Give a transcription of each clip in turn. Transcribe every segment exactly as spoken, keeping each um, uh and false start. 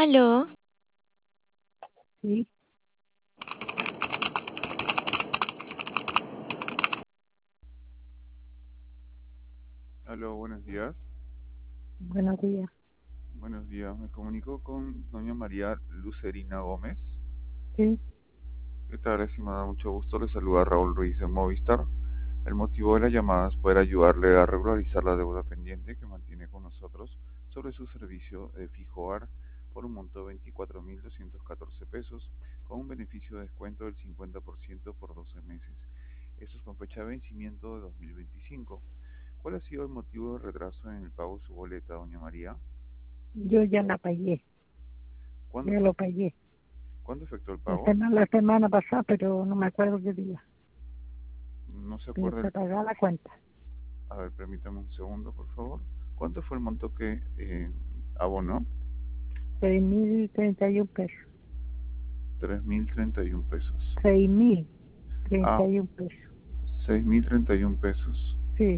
Aló, Sí, Aló, buenos días. buenos días. Buenos días. Me comunico con doña María Lucerina Gómez. Sí, ¿Qué tal, estimada? Mucho gusto. Le saluda Raúl Ruiz de Movistar. El motivo de la llamada es poder ayudarle a regularizar la deuda pendiente que mantiene con nosotros sobre su servicio de Fijoar por un monto de veinticuatro mil doscientos catorce pesos con un beneficio de descuento del cincuenta por ciento por doce meses. Esto es con fecha de vencimiento de dos mil veinticinco. ¿Cuál ha sido el motivo de retraso en el pago de su boleta, doña María? yo ya la pagué, ¿Cuándo ya fue? lo pagué. ¿Cuándo efectuó el La pago? semana, la semana pasada, pero no me acuerdo qué día. No se Tengo acuerda que el... pagar la cuenta. A ver, permítame un segundo, por favor. ¿Cuánto fue el monto que eh, abonó? Seis mil treinta y un pesos. Tres mil treinta y un pesos. Seis mil treinta Ah, y un pesos. seis mil treinta y un pesos. Sí.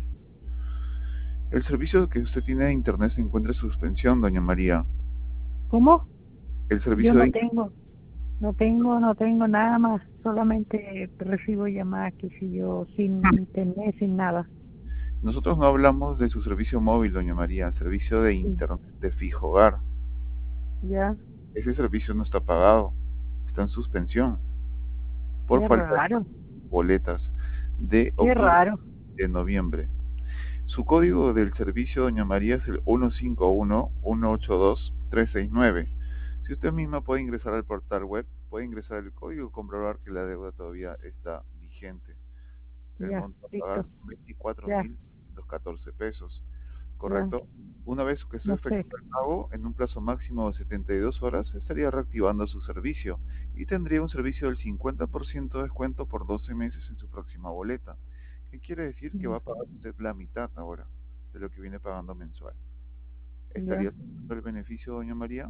El servicio que usted tiene de internet se encuentra en suspensión, doña María. ¿Cómo? El Yo servicio no de... tengo, no tengo, no tengo nada más. Solamente recibo llamadas que si yo sin internet, sin nada. Nosotros no hablamos de su servicio móvil, doña María, servicio de Sí. internet de fijo hogar. Ya, Ese servicio no está pagado, está en suspensión por qué falta de raro, boletas de qué octubre raro. de noviembre. Su código del servicio, doña María, es el uno cinco uno, uno ocho dos, tres seis nueve. Si usted misma puede ingresar al portal web, puede ingresar el código y comprobar que la deuda todavía está vigente. El Ya, monto a pagar listo. son veinticuatro Ya, mil catorce pesos, ya, ¿correcto? Una vez que usted no sé. efectúe el pago, en un plazo máximo de setenta y dos horas, estaría reactivando su servicio y tendría un servicio del cincuenta por ciento de descuento por doce meses en su próxima boleta. ¿Qué quiere decir? Que va a pagar usted la mitad ahora de lo que viene pagando mensual. Ya. ¿Estaría teniendo el beneficio, doña María?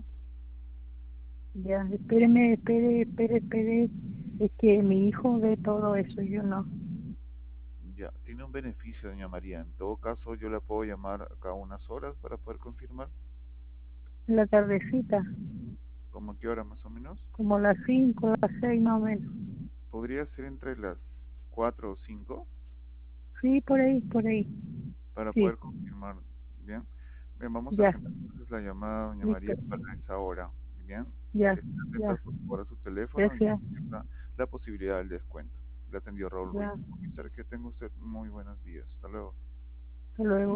Ya, espéreme, espere, espere, espere. Es que mi hijo ve todo eso, yo no. Ya, tiene un beneficio, doña María. En todo caso, yo la puedo llamar cada unas horas para poder confirmar. En la tardecita, ¿Cómo a qué hora más o menos? como las cinco, las seis más o menos. Podría ser entre las cuatro o cinco Sí, por ahí, por ahí. para Sí, poder confirmar. Bien, bien, vamos a ya, agendar entonces la llamada, doña María, listo. para esa hora. Bien, Ya, esté atenta ya. por favor a su teléfono y Gracias. contempla la posibilidad del descuento. Le atendió Raúl Ruiz. Ya, Que tenga usted muy buenos días. Hasta luego. hasta luego.